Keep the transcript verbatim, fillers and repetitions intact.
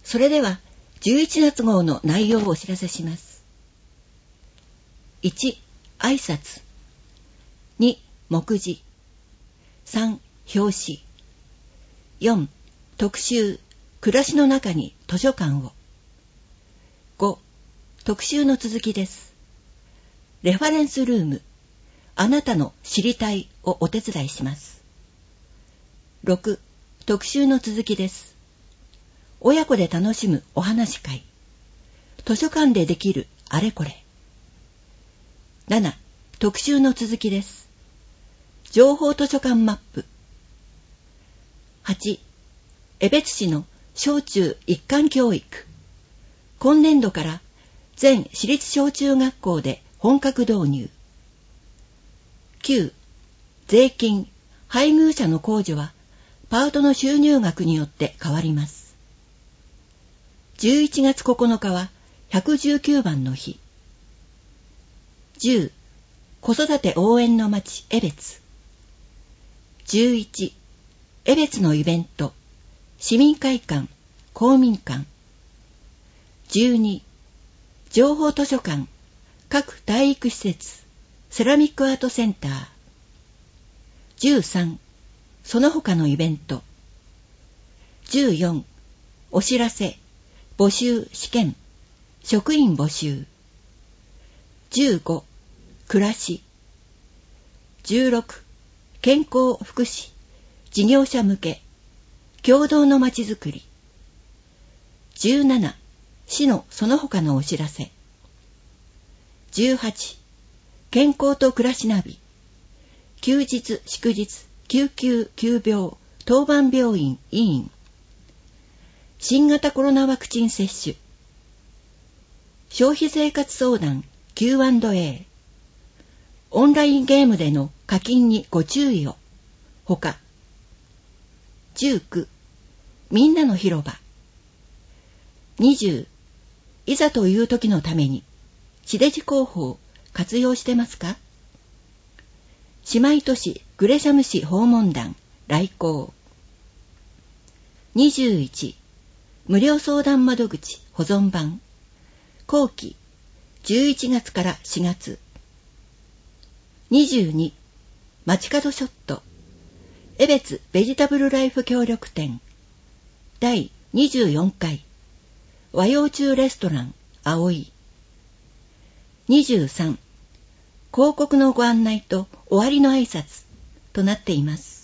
それではじゅういちがつ号の内容をお知らせします。いち、挨拶。に、目次。さん、表紙。よん、特集。暮らしの中に図書館を。ご、特集の続きです。レファレンスルーム。あなたの知りたいをお手伝いします。ろく、特集の続きです。親子で楽しむお話会。図書館でできるあれこれ。なな、特集の続きです。情報図書館マップ。はち、江別市の小中一貫教育。今年度から全市立小中学校で本格導入。きゅう、税金、配偶者の控除はパートの収入額によって変わります。じゅういちがつここのかはひゃくじゅうきゅうばんの日。じゅう、子育て応援の町江別。じゅういち、江別のイベント、市民会館、公民館。じゅうに、情報図書館、各体育施設、セラミックアートセンター。じゅうさん、その他のイベント。じゅうよん、お知らせ、募集試験、職員募集。じゅうご、暮らし。じゅうろく、健康福祉、事業者向け、共同のまちづくり。じゅうなな、市のその他のお知らせ。じゅうはち、健康と暮らしナビ。休日祝日救急急病当番病院委員。新型コロナワクチン接種。消費生活相談 キューアンドエー。オンラインゲームでの課金にご注意を。ほか。じゅうきゅう、みんなの広場。にじゅう、いざという時のために、地デジ広報活用してますか？姉妹都市グレシャム市訪問団来校。にじゅういち、無料相談窓口保存版。後期、じゅういちがつからしがつ。にじゅうに、街角ショット。江別ベジタブルライフ協力展。だいにじゅうよんかい。和洋中レストラン、葵。にじゅうさん、広告のご案内と終わりの挨拶となっています。